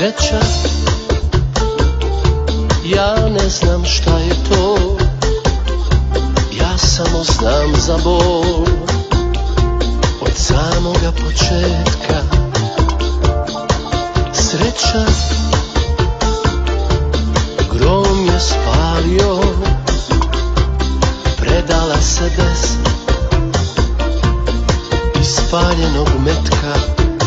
Sreća, ja ne znam šta je to, ja samo znam za bol od samoga početka. Sreća, grom je spalio, predala se bez ispaljenog metka.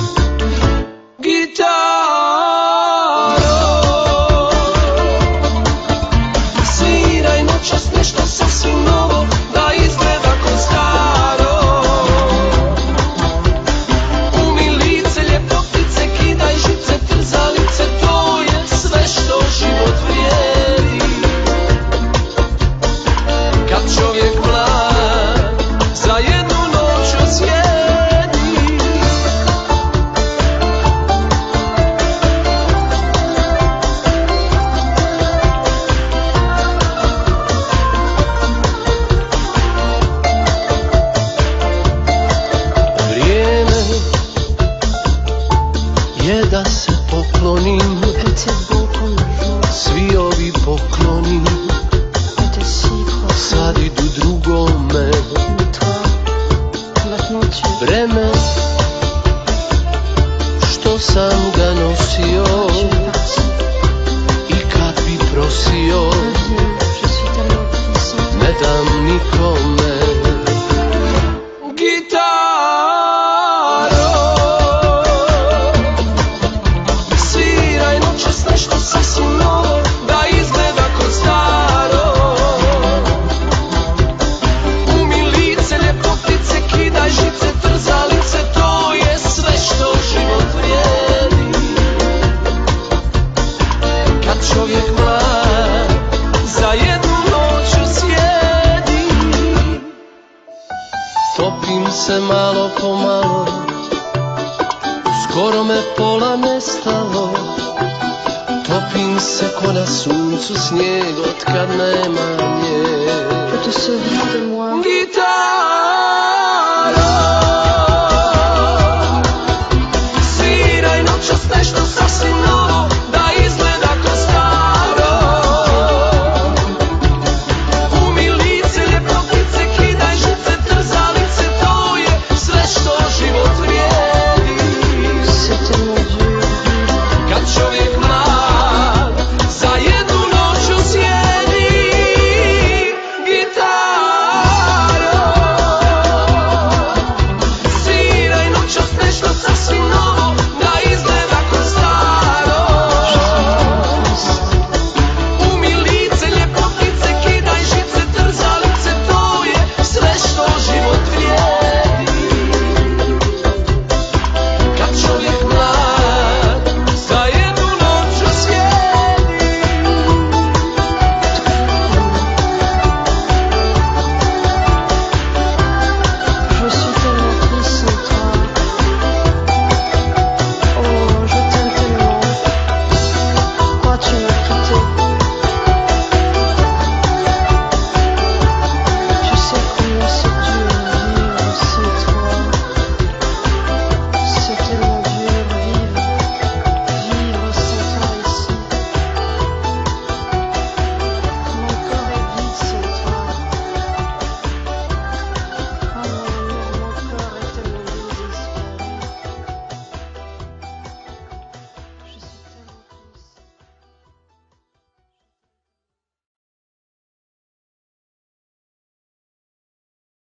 Sviraj noćas nešto sasvim novo, da izgleda ko staro. Umi lice ljepotice, kidaj žice, trzalice, to je sve što život vrijedi. Kad čovjek mlad za jednu noć osvijedi. Je da se poklonim, svi ovi pokloni sad idu drugome. Vreme što sam ga nosio i kad bi prosio, ne dam nikome. Sasvim novo, da izgleda ko staro. Umi lice ljepotice, kidaj žice, trzalice, to je sve što život vrijedi. Kad čovjek mlad za jednu noć osjedi. Topim se malo po malo, skoro me pola nestalo. Topim se ko na suncu snijeg, otkad nema nje. Je te souviens de moi. Guitare.